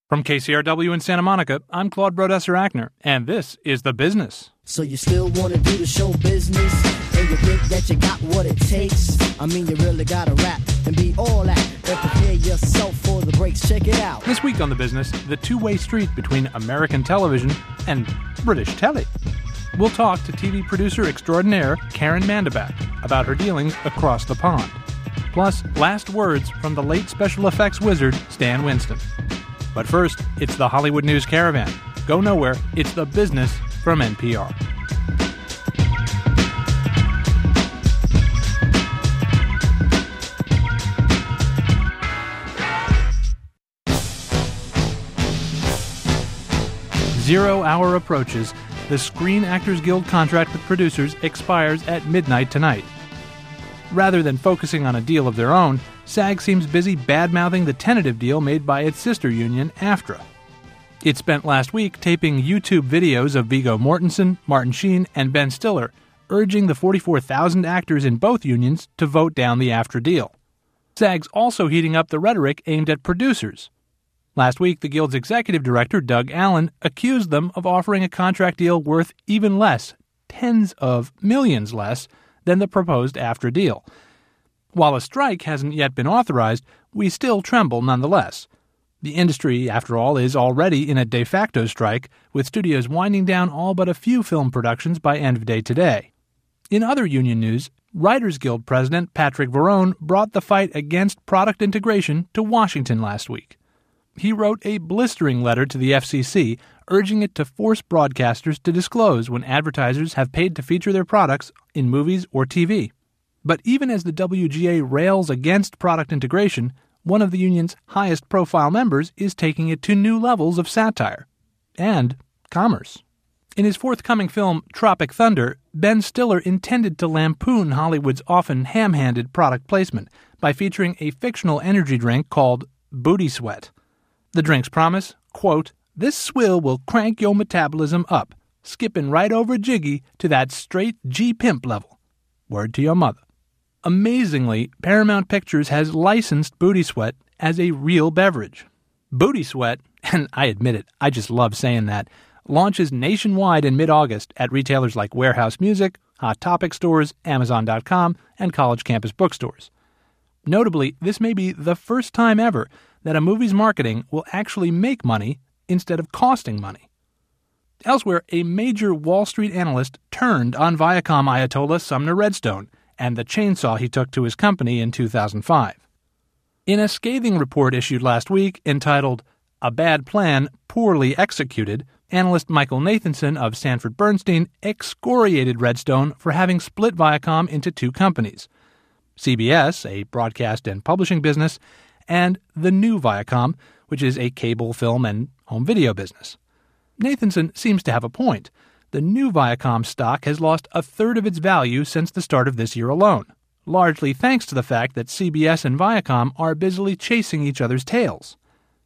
From KCRW in Santa Monica, I'm Claude Brodesser-Ackner, and this is The Business. So you still want to do the show business, and you think that you got what it takes? I mean, you really got to rap and be all that, and prepare yourself for the breaks. Check it out. This week on The Business, the two-way street between American television and British telly. We'll talk to TV producer extraordinaire Karen Mandeback about her dealings across the pond. Plus, last words from the late special effects wizard Stan Winston. But first, it's the Hollywood News Caravan. Go nowhere, it's The Business from NPR. Zero hour approaches. The Screen Actors Guild contract with producers expires at midnight tonight. Rather than focusing on a deal of their own, SAG seems busy bad-mouthing the tentative deal made by its sister union, AFTRA. It spent last week taping YouTube videos of Viggo Mortensen, Martin Sheen, and Ben Stiller, urging the 44,000 actors in both unions to vote down the AFTRA deal. SAG's also heating up the rhetoric aimed at producers. Last week, the Guild's executive director, Doug Allen, accused them of offering a contract deal worth even less, tens of millions less, than the proposed AFTRA deal. While a strike hasn't yet been authorized, we still tremble nonetheless. The industry, after all, is already in a de facto strike, with studios winding down all but a few film productions by end of day today. In other union news, Writers Guild President Patrick Verrone brought the fight against product integration to Washington last week. He wrote a blistering letter to the FCC urging it to force broadcasters to disclose when advertisers have paid to feature their products in movies or TV. But even as the WGA rails against product integration, one of the union's highest-profile members is taking it to new levels of satire and commerce. In his forthcoming film, Tropic Thunder, Ben Stiller intended to lampoon Hollywood's often ham-handed product placement by featuring a fictional energy drink called Booty Sweat. The drink's promise, quote, "This swill will crank your metabolism up, skipping right over Jiggy to that straight G-pimp level. Word to your mother." Amazingly, Paramount Pictures has licensed Booty Sweat as a real beverage. Booty Sweat, and I admit it, I just love saying that, launches nationwide in mid-August at retailers like Warehouse Music, Hot Topic stores, Amazon.com, and college campus bookstores. Notably, this may be the first time ever that a movie's marketing will actually make money instead of costing money. Elsewhere, a major Wall Street analyst turned on Viacom Ayatollah Sumner Redstone and the chainsaw he took to his company in 2005. In a scathing report issued last week entitled "A Bad Plan Poorly Executed," analyst Michael Nathanson of Sanford Bernstein excoriated Redstone for having split Viacom into two companies: CBS, a broadcast and publishing business, and the new Viacom, which is a cable, film, and home video business. Nathanson seems to have a point. The new Viacom stock has lost a third of its value since the start of this year alone, largely thanks to the fact that CBS and Viacom are busily chasing each other's tails.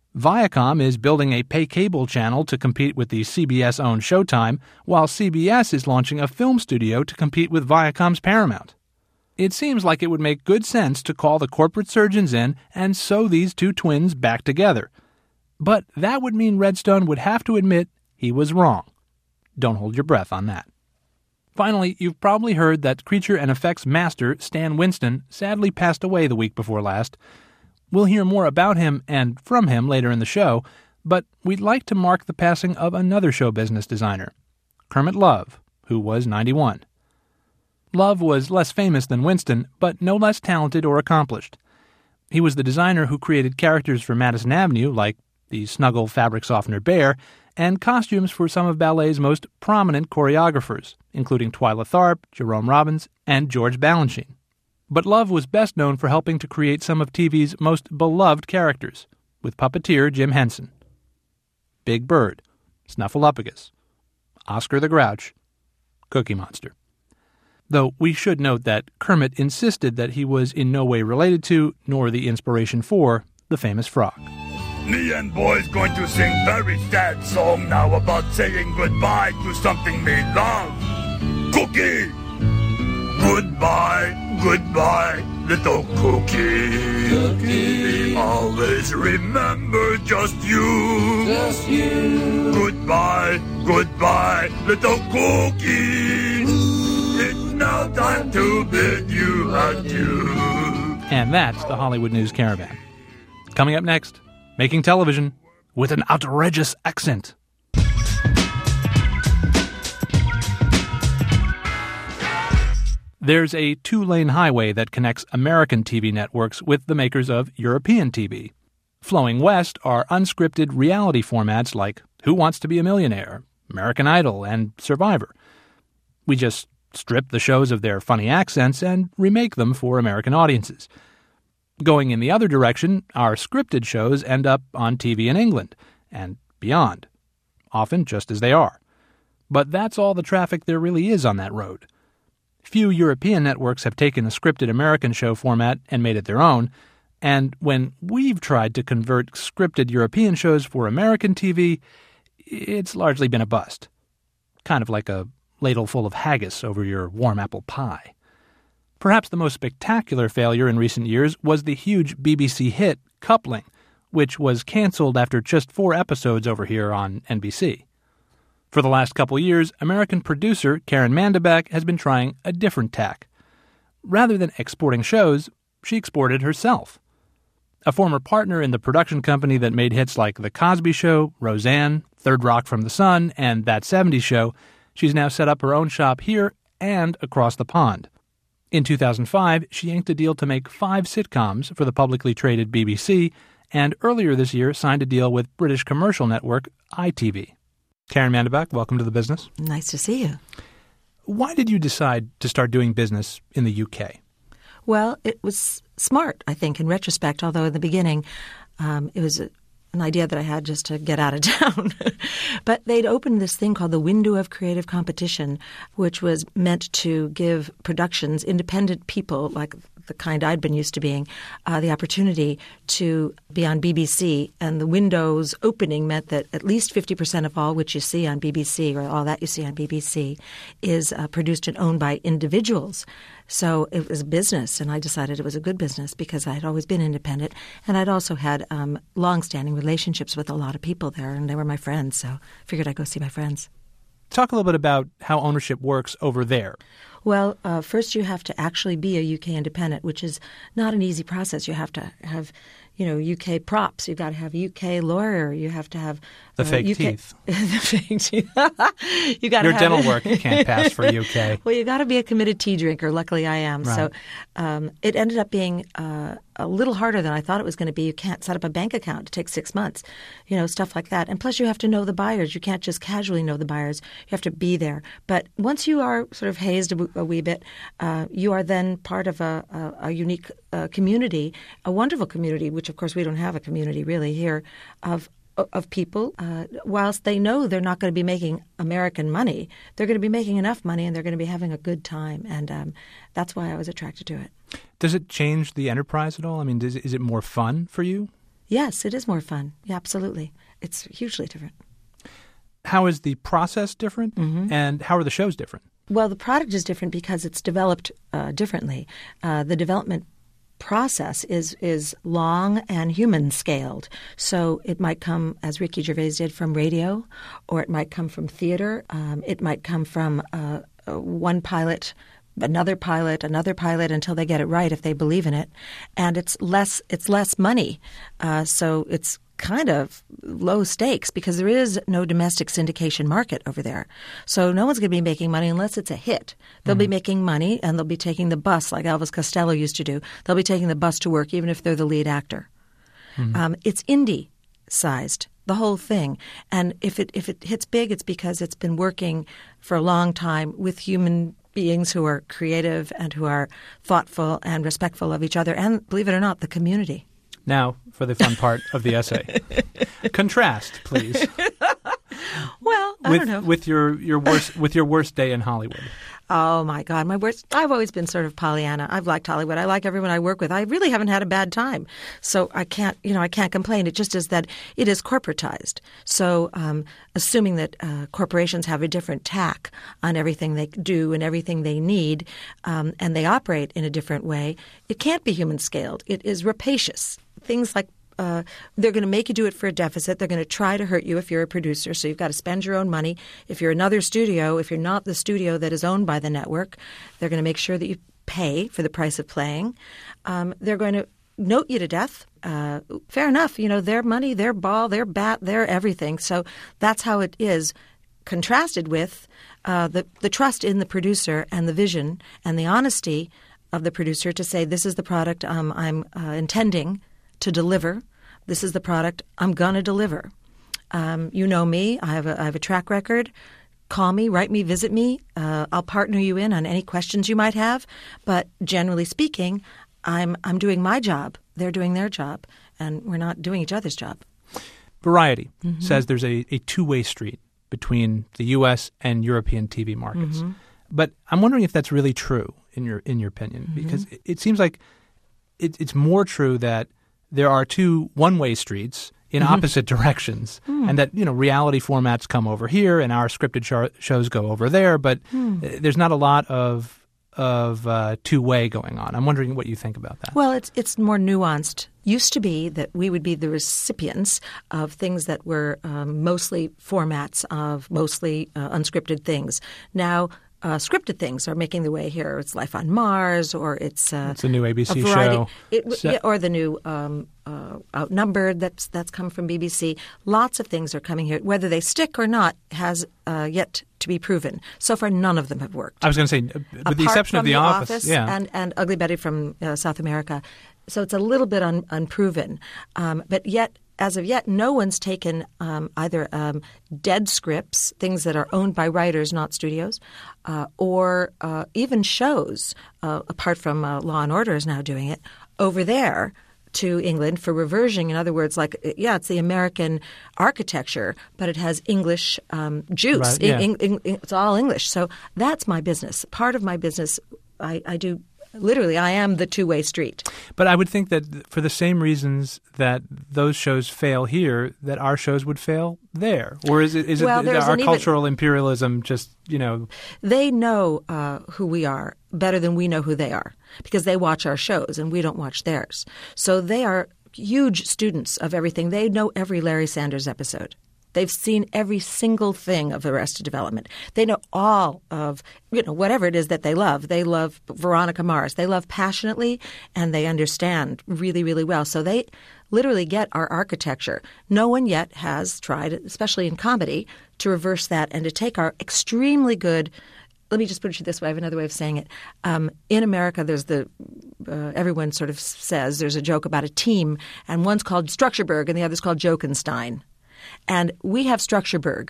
Viacom is building a pay cable channel to compete with the CBS-owned Showtime, while CBS is launching a film studio to compete with Viacom's Paramount. It seems like it would make good sense to call the corporate surgeons in and sew these two twins back together. But that would mean Redstone would have to admit he was wrong. Don't hold your breath on that. Finally, you've probably heard that creature and effects master Stan Winston sadly passed away the week before last. We'll hear more about him and from him later in the show, but we'd like to mark the passing of another show business designer, Kermit Love, who was 91. Love was less famous than Winston, but no less talented or accomplished. He was the designer who created characters for Madison Avenue, like the Snuggle fabric softener bear, and costumes for some of ballet's most prominent choreographers, including Twyla Tharp, Jerome Robbins, and George Balanchine. But Love was best known for helping to create some of TV's most beloved characters, with puppeteer Jim Henson. Big Bird, Snuffleupagus, Oscar the Grouch, Cookie Monster. Though we should note that Kermit insisted that he was in no way related to, nor the inspiration for, the famous frog. Me and boys going to sing very sad song now about saying goodbye to something we love. Cookie! Goodbye, goodbye, little Cookie. Cookie. We always remember just you. just you. Goodbye, goodbye, little cookie. It's now time to bid you adieu. And that's the Hollywood News Caravan. Coming up next, making television with an outrageous accent. There's a two-lane highway that connects American TV networks with the makers of European TV. Flowing west are unscripted reality formats like Who Wants to Be a Millionaire, American Idol, and Survivor. We just strip the shows of their funny accents and remake them for American audiences. Going in the other direction, our scripted shows end up on TV in England and beyond, often just as they are. But that's all the traffic there really is on that road. Few European networks have taken the scripted American show format and made it their own, and when we've tried to convert scripted European shows for American TV, it's largely been a bust. Kind of like a ladle full of haggis over your warm apple pie. Perhaps the most spectacular failure in recent years was the huge BBC hit Coupling, which was canceled after just 4 episodes over here on NBC. For the last couple years, American producer Karen Mandeback has been trying a different tack. Rather than exporting shows, she exported herself. A former partner in the production company that made hits like The Cosby Show, Roseanne, Third Rock from the Sun, and That 70s Show, she's now set up her own shop here and across the pond. In 2005, she inked a deal to make 5 sitcoms for the publicly traded BBC, and earlier this year signed a deal with British commercial network ITV. Karen Mandeback, welcome to the business. Nice to see you. Why did you decide to start doing business in the UK? Well, it was smart, I think, in retrospect, although in the beginning it was an idea that I had just to get out of town. But they'd opened this thing called the Window of Creative Competition, which was meant to give productions, independent people like the kind I'd been used to being, the opportunity to be on BBC. And the window's opening meant that at least 50% of all which you see on BBC, or all that you see on BBC, is produced and owned by individuals. So it was a business, and I decided it was a good business because I had always been independent, and I'd also had long-standing relationships with a lot of people there, and they were my friends, so I figured I'd go see my friends. Talk a little bit about how ownership works over there. Well, first you have to actually be a UK independent, which is not an easy process. You have to have, UK props. You've got to have a UK lawyer. You have to have the fake UK teeth. The fake teeth. You got your dental work can't pass for UK. Well, you got to be a committed tea drinker. Luckily, I am. Right. So it ended up being a little harder than I thought it was going to be. You can't set up a bank account. It takes 6 months, stuff like that. And plus, you have to know the buyers. You can't just casually know the buyers. You have to be there. But once you are sort of hazed a wee bit, you are then part of a unique community, a wonderful community, which of course we don't have a community really here, of people. Whilst they know they're not going to be making American money, they're going to be making enough money and they're going to be having a good time. And that's why I was attracted to it. Does it change the enterprise at all? I mean, is it more fun for you? Yes, it is more fun. Yeah, absolutely. It's hugely different. How is the process different? Mm-hmm. And how are the shows different? Well, the product is different because it's developed differently. The development process is long and human scaled. So it might come, as Ricky Gervais did, from radio, or it might come from theater. It might come from one pilot, another pilot, until they get it right if they believe in it. And it's less money. So it's kind of low stakes because there is no domestic syndication market over there. So no one's going to be making money unless it's a hit. They'll be making money and they'll be taking the bus like Elvis Costello used to do. They'll be taking the bus to work even if they're the lead actor. Mm-hmm. It's indie-sized, the whole thing. And if it hits big, it's because it's been working for a long time with human beings who are creative and who are thoughtful and respectful of each other and, believe it or not, the community. Now, for the fun part of the essay. Contrast, please. Well, I don't know. With your worst day in Hollywood. Oh, my God. My worst. I've always been sort of Pollyanna. I've liked Hollywood. I like everyone I work with. I really haven't had a bad time. So I can't complain. It just is that it is corporatized. So assuming that corporations have a different tack on everything they do and everything they need, and they operate in a different way, it can't be human scaled. It is rapacious. Things like they're going to make you do it for a deficit. They're going to try to hurt you if you're a producer. So you've got to spend your own money. If you're another studio, if you're not the studio that is owned by the network, they're going to make sure that you pay for the price of playing. They're going to note you to death. Fair enough. Their money, their ball, their bat, their everything. So that's how it is, contrasted with the trust in the producer and the vision and the honesty of the producer to say, this is the product I'm intending to deliver. This is the product I'm going to deliver. You know me. I have a track record. Call me, write me, visit me. I'll partner you in on any questions you might have. But generally speaking, I'm doing my job. They're doing their job. And we're not doing each other's job. Variety says there's a two-way street between the U.S. and European TV markets. But I'm wondering if that's really true in your opinion, because it seems like it's more true that there are two one-way streets in opposite directions, and that reality formats come over here and our scripted shows go over there, but there's not a lot of two-way going on. I'm wondering what you think about that. Well, it's more nuanced. Used to be that we would be the recipients of things that were mostly formats of mostly unscripted things. Now, scripted things are making the way here. It's Life on Mars, or it's a new ABC show, or the new Outnumbered that's come from BBC. Lots of things are coming here. Whether they stick or not has yet to be proven. So far, none of them have worked. I was going to say, with the exception of The Office, and Ugly Betty from South America. So it's a little bit unproven, but yet. As of yet, no one's taken either dead scripts, things that are owned by writers, not studios, or even shows, apart from Law & Order is now doing it, over there to England for reversion. In other words, it's the American architecture, but it has English juice. Right, yeah. It's all English. So that's my business. Part of my business, I do. Literally, I am the two-way street. But I would think that for the same reasons that those shows fail here, that our shows would fail there. Or is it our cultural imperialism just, They know who we are better than we know who they are, because they watch our shows and we don't watch theirs. So they are huge students of everything. They know every Larry Sanders episode. They've seen every single thing of Arrested Development. They know all of, whatever it is that they love. They love Veronica Mars. They love passionately, and they understand really, really well. So they literally get our architecture. No one yet has tried, especially in comedy, to reverse that and to take our extremely good – let me just put it this way. I have another way of saying it. In America, there's everyone sort of says there's a joke about a team, and one's called Structureberg and the other's called Jokenstein. And we have Structureberg,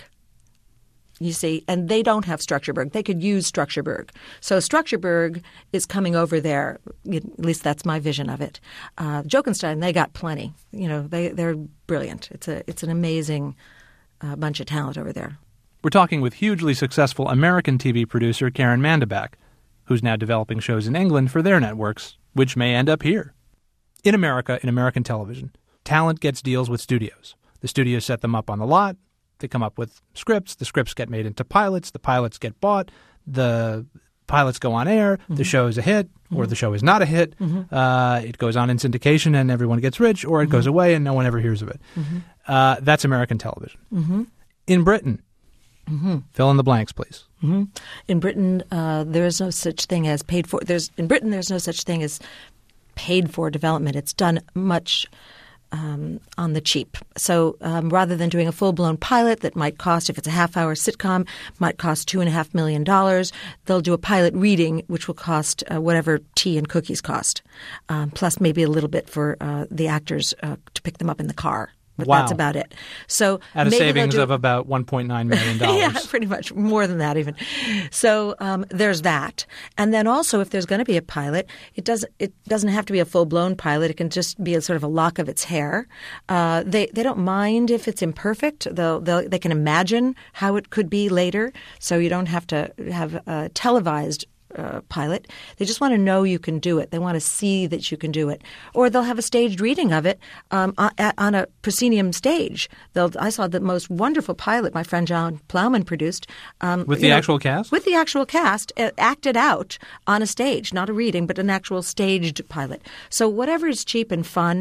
you see, and they don't have Structureberg. They could use Structureberg. So Structureberg is coming over there. At least that's my vision of it. Jokenstein, they got plenty. They're brilliant. It's an amazing bunch of talent over there. We're talking with hugely successful American TV producer Karen Mandeback, who's now developing shows in England for their networks, which may end up here. In America, in American television, talent gets deals with studios. The studios set them up on the lot. They come up with scripts. The scripts get made into pilots. The pilots get bought. The pilots go on air. The show is a hit, or the show is not a hit. It goes on in syndication and everyone gets rich, or it goes away and no one ever hears of it. That's American television. In Britain, fill in the blanks, please. In Britain, there is no such thing as paid for. In Britain, there's no such thing as paid for development. It's done much on the cheap. So rather than doing a full-blown pilot that might cost, if it's a half-hour sitcom, might cost $2.5 million, they'll do a pilot reading, which will cost whatever tea and cookies cost, plus maybe a little bit for the actors to pick them up in the car. But that's about it. So at a savings of about $1.9 million. Yeah, pretty much. More than that even. So there's that. And then also, if there's going to be a pilot, it doesn't have to be a full-blown pilot. It can just be a sort of a lock of its hair. They don't mind if it's imperfect. They can imagine how it could be later. So you don't have to have a televised pilot. They just want to know you can do it. They want to see that you can do it. Or they'll have a staged reading of it on a proscenium stage. I saw the most wonderful pilot my friend John Plowman produced. With the actual cast? With the actual cast, acted out on a stage, not a reading, but an actual staged pilot. So whatever is cheap and fun,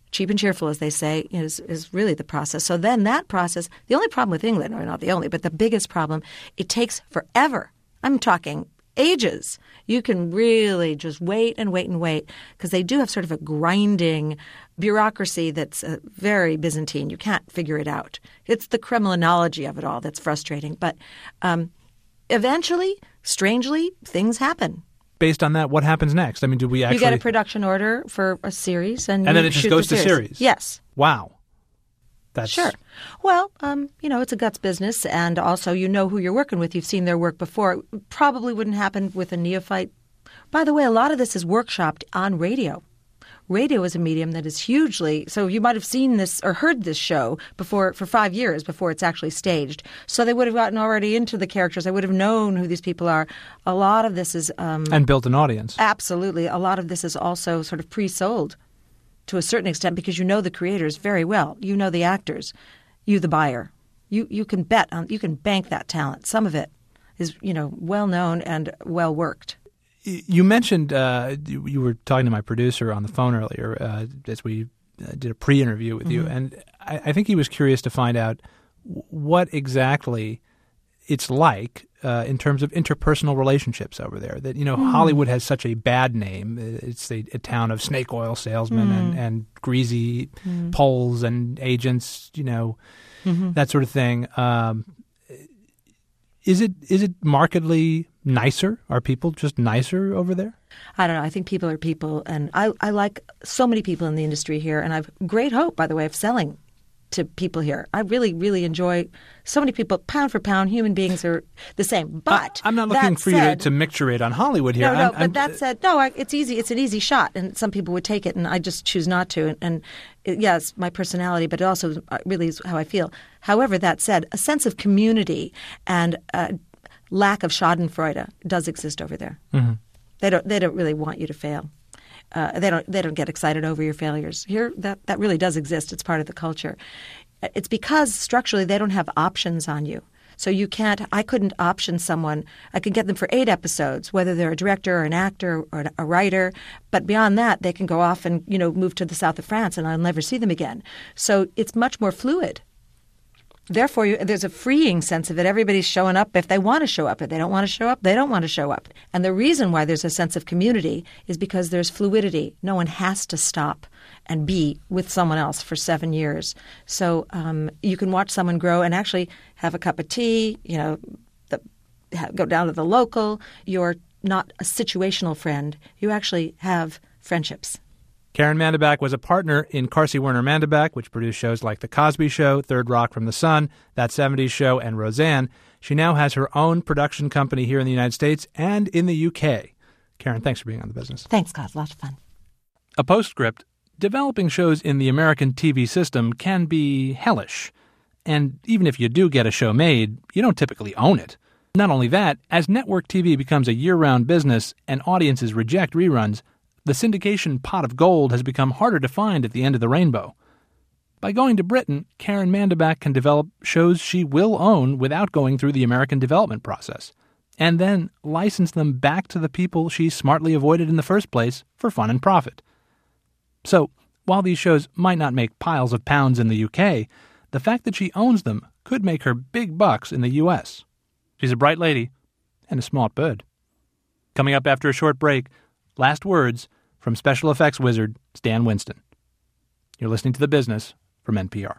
cheap and cheerful, as they say, is really the process. So then that process, the only problem with England, or not the only, but the biggest problem, it takes forever. I'm talking ages. You can really just wait and wait and wait because they do have sort of a grinding bureaucracy that's very Byzantine. You can't figure it out. It's the Kremlinology of it all that's frustrating. But eventually, strangely, things happen. Based on that, what happens next? I mean, do we actually... You get a production order for a series and then it just goes to series? Yes. Wow. That's... Sure. Well, it's a guts business, and also you know who you're working with. You've seen their work before. It probably wouldn't happen with a neophyte. By the way, a lot of this is workshopped on radio. Radio is a medium that is hugely – so you might have seen this or heard this show before for 5 years before it's actually staged. So they would have gotten already into the characters. They would have known who these people are. A lot of this is and built an audience. Absolutely. A lot of this is also sort of pre-sold to a certain extent because you know the creators very well. You know the actors. You, the buyer. You can bet on – you can bank that talent. Some of it is, well known and well worked. You mentioned you were talking to my producer on the phone earlier as we did a pre-interview with you, and I think he was curious to find out what exactly it's like in terms of interpersonal relationships over there. That Hollywood has such a bad name. It's a town of snake oil salesmen and greasy Poles and agents, that sort of thing. Is it markedly nicer? Are people just nicer over there? I don't know. I think people are people, and I like so many people in the industry here, and I have great hope, by the way, of selling to people here. I really, really enjoy so many people. Pound for pound, human beings are the same. But I'm not looking for you to micturate on Hollywood here. No, but that said, it's easy. It's an easy shot, and some people would take it, and I just choose not to. And yes, my personality, but it also really is how I feel. However, that said, a sense of community and lack of schadenfreude does exist over there. Mm-hmm. They don't really want you to fail. They don't get excited over your failures. Here, that really does exist. It's part of the culture. It's because structurally they don't have options on you. So I couldn't option someone. I could get them for 8 episodes, whether they're a director or an actor or a writer. But beyond that, they can go off and, move to the south of France and I'll never see them again. So it's much more fluid. Therefore, there's a freeing sense of it. Everybody's showing up if they want to show up. If they don't want to show up, they don't want to show up. And the reason why there's a sense of community is because there's fluidity. No one has to stop and be with someone else for 7 years. So you can watch someone grow and actually have a cup of tea, go down to the local. You're not a situational friend. You actually have friendships. Karen Mandeback was a partner in Carsey Werner Mandeback, which produced shows like The Cosby Show, Third Rock from the Sun, That 70s Show, and Roseanne. She now has her own production company here in the United States and in the UK. Karen, thanks for being on The Business. Thanks, Scott. A lot of fun. A postscript. Developing shows in the American TV system can be hellish. And even if you do get a show made, you don't typically own it. Not only that, as network TV becomes a year-round business and audiences reject reruns, the syndication pot of gold has become harder to find at the end of the rainbow. By going to Britain, Karen Mandeback can develop shows she will own without going through the American development process, and then license them back to the people she smartly avoided in the first place for fun and profit. So, while these shows might not make piles of pounds in the UK, the fact that she owns them could make her big bucks in the US. She's a bright lady and a smart bird. Coming up after a short break, last words from special effects wizard Stan Winston. You're listening to The Business from NPR.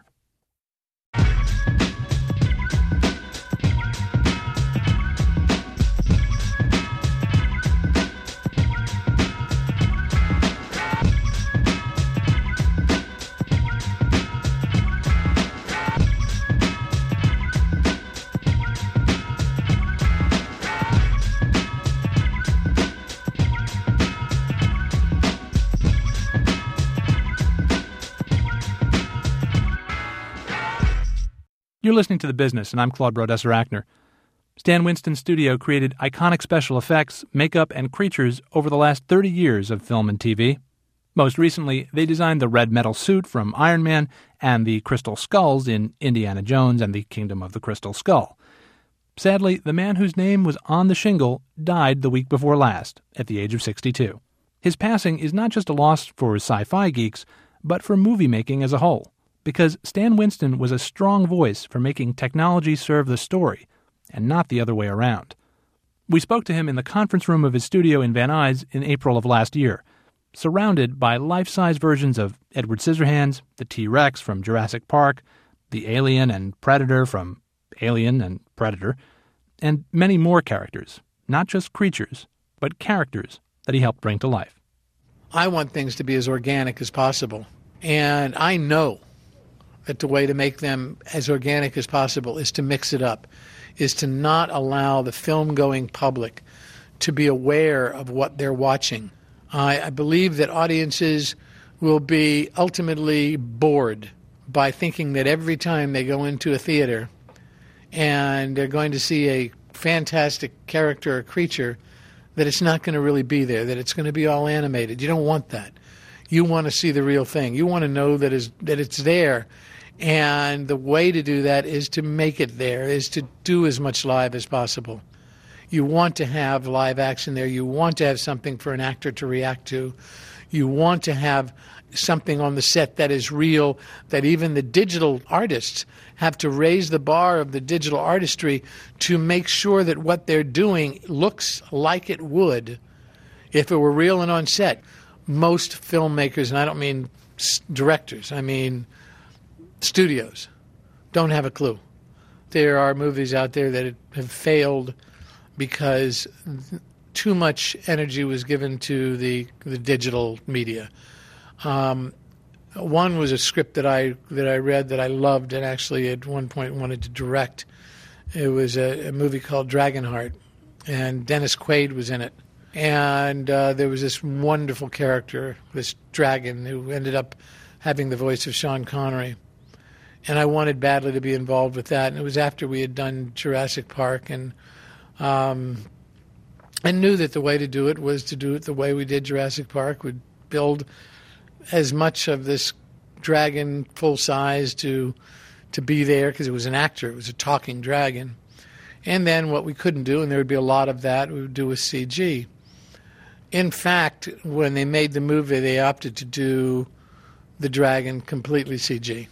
You're listening to The Business, and I'm Claude Brodesser-Achner. Stan Winston's studio created iconic special effects, makeup, and creatures over the last 30 years of film and TV. Most recently, they designed the red metal suit from Iron Man and the crystal skulls in Indiana Jones and the Kingdom of the Crystal Skull. Sadly, the man whose name was on the shingle died the week before last, at the age of 62. His passing is not just a loss for sci-fi geeks, but for movie making as a whole, because Stan Winston was a strong voice for making technology serve the story, and not the other way around. We spoke to him in the conference room of his studio in Van Nuys in April of last year, surrounded by life-size versions of Edward Scissorhands, the T-Rex from Jurassic Park, the Alien and Predator from Alien and Predator, and many more characters, not just creatures, but characters that he helped bring to life. I want things to be as organic as possible, and I know that the way to make them as organic as possible is to mix it up, is to not allow the film-going public to be aware of what they're watching. I believe that audiences will be ultimately bored by thinking that every time they go into a theater and they're going to see a fantastic character or creature, that it's not going to really be there, that it's going to be all animated. You don't want that. You want to see the real thing. You want to know that it's there. And the way to do that is to make it there, is to do as much live as possible. You want to have live action there. You want to have something for an actor to react to. You want to have something on the set that is real, that even the digital artists have to raise the bar of the digital artistry to make sure that what they're doing looks like it would if it were real and on set. Most filmmakers, and I don't mean directors, I mean studios, don't have a clue. There are movies out there that have failed because too much energy was given to the digital media. One was a script that I read that I loved and actually at one point wanted to direct. It was a movie called Dragonheart, and Dennis Quaid was in it. And there was this wonderful character, this dragon, who ended up having the voice of Sean Connery. And I wanted badly to be involved with that. And it was after we had done Jurassic Park, and knew that the way to do it was to do it the way we did Jurassic Park. We'd build as much of this dragon full size to be there, because it was an actor, it was a talking dragon. And then what we couldn't do, and there would be a lot of that, we would do with CG. In fact, when they made the movie, they opted to do the dragon completely CG.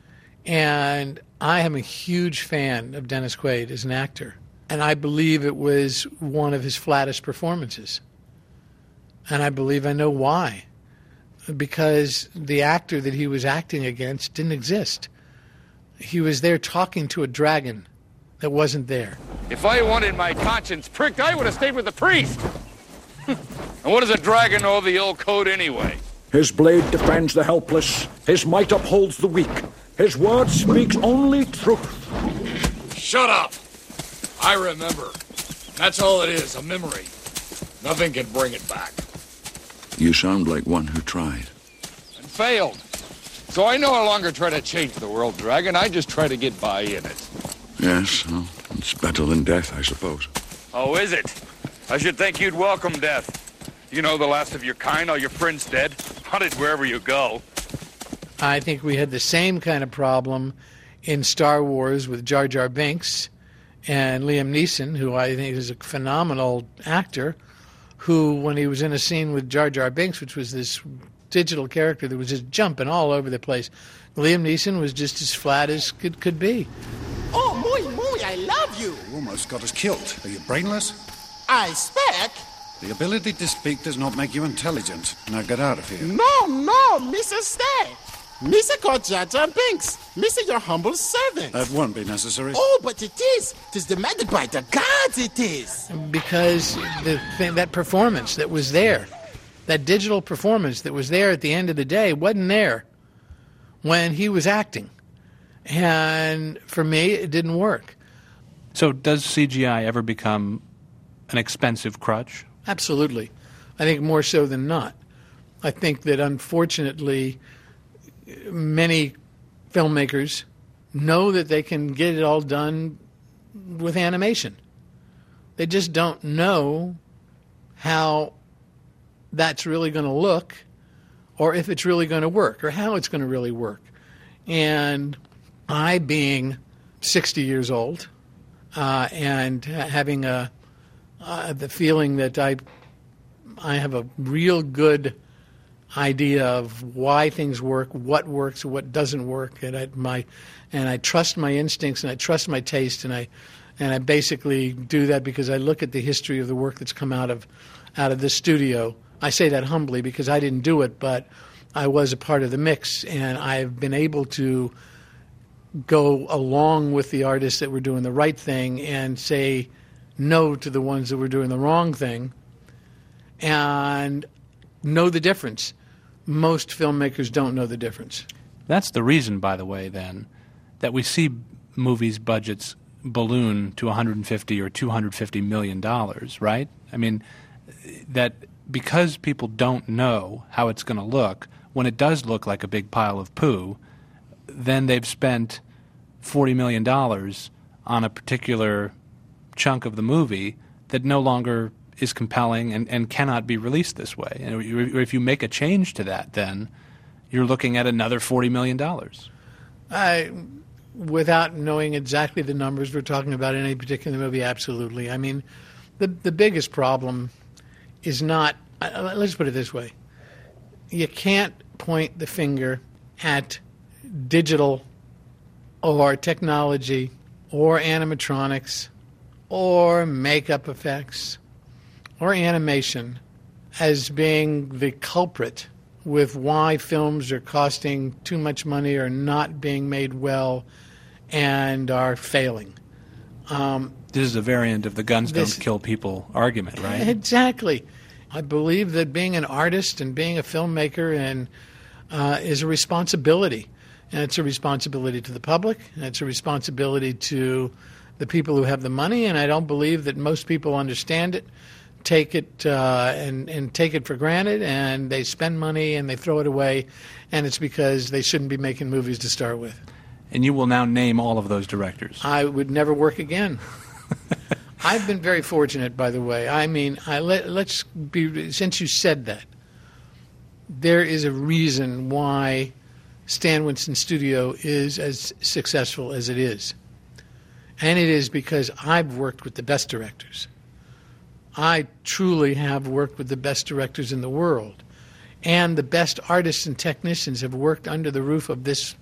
And I am a huge fan of Dennis Quaid as an actor. And I believe it was one of his flattest performances. And I believe I know why. Because the actor that he was acting against didn't exist. He was there talking to a dragon that wasn't there. If I wanted my conscience pricked, I would have stayed with the priest. And what does a dragon know of the old code anyway? His blade defends the helpless. His might upholds the weak. His word speaks only truth. Shut up! I remember. That's all it is, a memory. Nothing can bring it back. You sound like one who tried. And failed. So I no longer try to change the world, Dragon. I just try to get by in it. Yes, well, it's better than death, I suppose. Oh, is it? I should think you'd welcome death. You know, the last of your kind, all your friends dead, hunted wherever you go. I think we had the same kind of problem in Star Wars with Jar Jar Binks and Liam Neeson, who I think is a phenomenal actor, who, when he was in a scene with Jar Jar Binks, which was this digital character that was just jumping all over the place, Liam Neeson was just as flat as could be. Oh, muy, I love you. You almost got us killed. Are you brainless? I speak. The ability to speak does not make you intelligent. Now get out of here. No, Mr. Stay. Mr. called Jar Jar Binks. Mr. your humble servant. That won't be necessary. Oh, but it is. It is demanded by the gods, it is. Because that performance that was there, that digital performance that was there at the end of the day, wasn't there when he was acting. And for me, it didn't work. So does CGI ever become an expensive crutch? Absolutely. I think more so than not. I think that, unfortunately, many filmmakers know that they can get it all done with animation. They just don't know how that's really going to look, or if it's really going to work, or how it's going to really work. And I, being 60 years old, and having the feeling that I have a real good idea of why things work, what doesn't work, and I trust my instincts and I trust my taste, and I basically do that because I look at the history of the work that's come out of this studio. I say that humbly because I didn't do it, but I was a part of the mix, and I've been able to go along with the artists that were doing the right thing and say no to the ones that were doing the wrong thing, and know the difference. Most filmmakers don't know the difference. That's the reason, by the way, then, that we see movies' budgets balloon to $150 or $250 million, right? I mean, that because people don't know how it's going to look, when it does look like a big pile of poo, then they've spent $40 million on a particular chunk of the movie that no longer is compelling and cannot be released this way. And if you make a change to that, then you're looking at another $40 million. Without knowing exactly the numbers we're talking about in any particular movie, absolutely. I mean, the biggest problem is not, let's put it this way. You can't point the finger at digital or technology or animatronics or makeup effects or animation as being the culprit with why films are costing too much money or not being made well and are failing. This is a variant of the guns don't kill people argument, right? Exactly. I believe that being an artist and being a filmmaker is a responsibility. And it's a responsibility to the public, and it's a responsibility to the people who have the money, and I don't believe that most people understand it, take it and take it for granted, and they spend money and they throw it away, and it's because they shouldn't be making movies to start with. And you will now name all of those directors. I would never work again. I've been very fortunate, by the way. I mean, let's be, since you said that, there is a reason why Stan Winston Studio is as successful as it is. And it is because I've worked with the best directors. I truly have worked with the best directors in the world. And the best artists and technicians have worked under the roof of this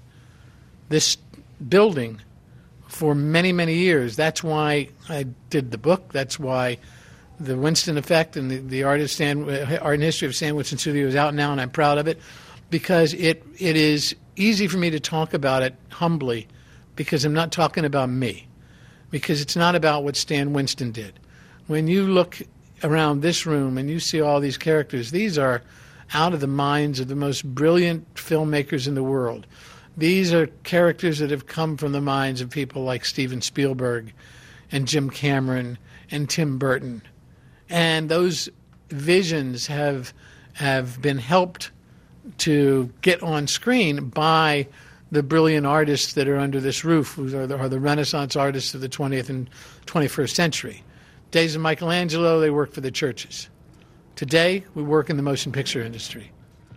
building for many, many years. That's why I did the book. That's why the Winston Effect and the Art and History of Stan Winston Studio is out now, and I'm proud of it, because it is easy for me to talk about it humbly, because I'm not talking about me, because it's not about what Stan Winston did. When you look around this room and you see all these characters, these are out of the minds of the most brilliant filmmakers in the world. These are characters that have come from the minds of people like Steven Spielberg and Jim Cameron and Tim Burton. And those visions have been helped to get on screen by the brilliant artists that are under this roof, who are the Renaissance artists of the 20th and 21st century. Days of Michelangelo, they worked for the churches. Today, we work in the motion picture industry.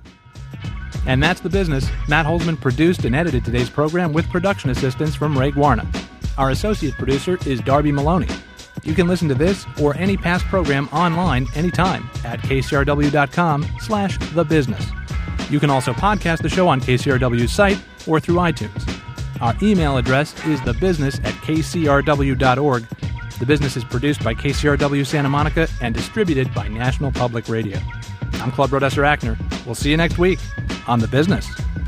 And that's The Business. Matt Holzman produced and edited today's program with production assistance from Ray Guarna. Our associate producer is Darby Maloney. You can listen to this or any past program online anytime at kcrw.com/thebusiness. You can also podcast the show on KCRW's site or through iTunes. Our email address is thebusiness@kcrw.org. The Business is produced by KCRW Santa Monica and distributed by National Public Radio. I'm Claude Brodesser-Ackner. We'll see you next week on The Business.